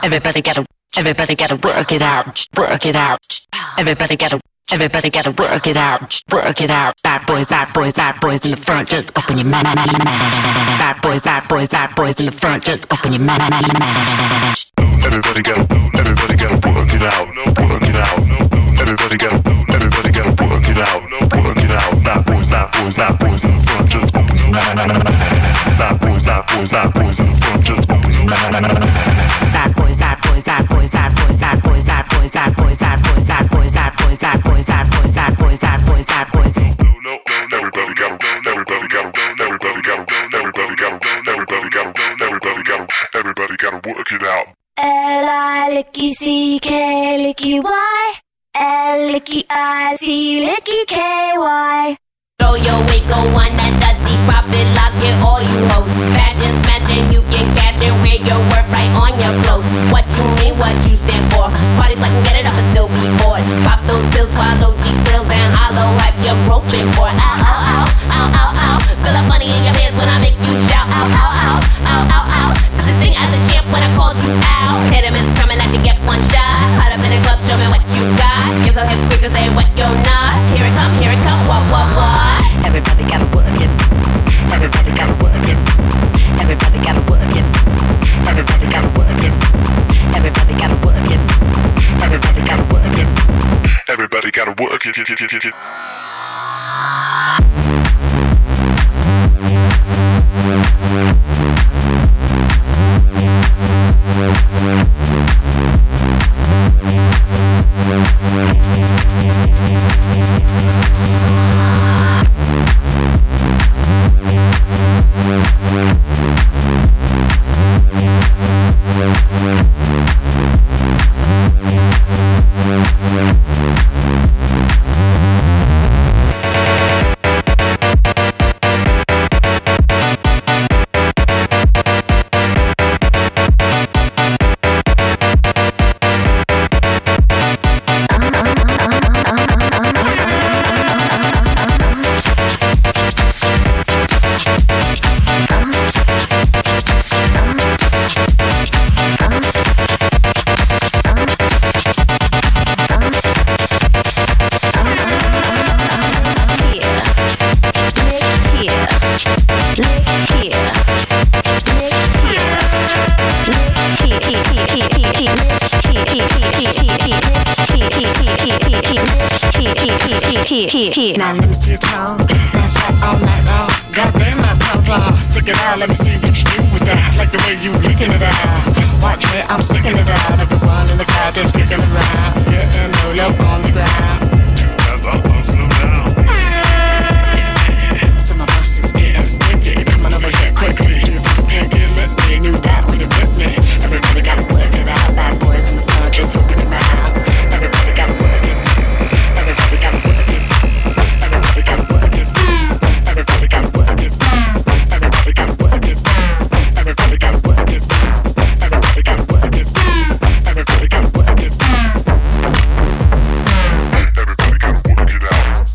Everybody gotta work it out, work it out. Everybody gotta work it out, work it out. Bad boys in the front, just open your mouth. Bad boys in the front, just open your mouth. Everybody gotta work it out, work it out. Everybody gotta work it out, work it out. Bad boys in the front, just open your mouth. Bad boys in the front, just open your mouth. Bad boys in everybody gotta work it out. L-I-L-I-C-K, L-I-C-Y, L-I-C-I-C, L-I-C-K-Y. Throw your weight, go on that dusty profit, lock it, all you hoes. Fashion smashing, you get cash and wear your worth right on your clothes. What you mean, what you stand for? Parties like and get it up and still be bored. Pop those pills, swallow deep thrills and hollow wipe your broken for. Ow, ow, ow, ow, ow, ow. Feel the funny in your pants when I make you shout. Ow, ow, ow, ow, ow, ow. Did this thing as a champ when I called you out. Hit him, it's coming at you, get one shot. Hot up in the club, show me what you got. You're so hip, quick to say what you're not. Here it come, what, what? Everybody gotta work it. Everybody gotta work it. Everybody gotta work it. Everybody gotta work it. Everybody gotta work it. Everybody gotta work it. Everybody gotta work it. Now let me see your tongue. That's right, all night long. Goddamn, my tongue's long. Stick it out, let me see what you do with that. Like the way you licking it out. Watch me, I'm sticking it out. Like the one in the crowd just kicking it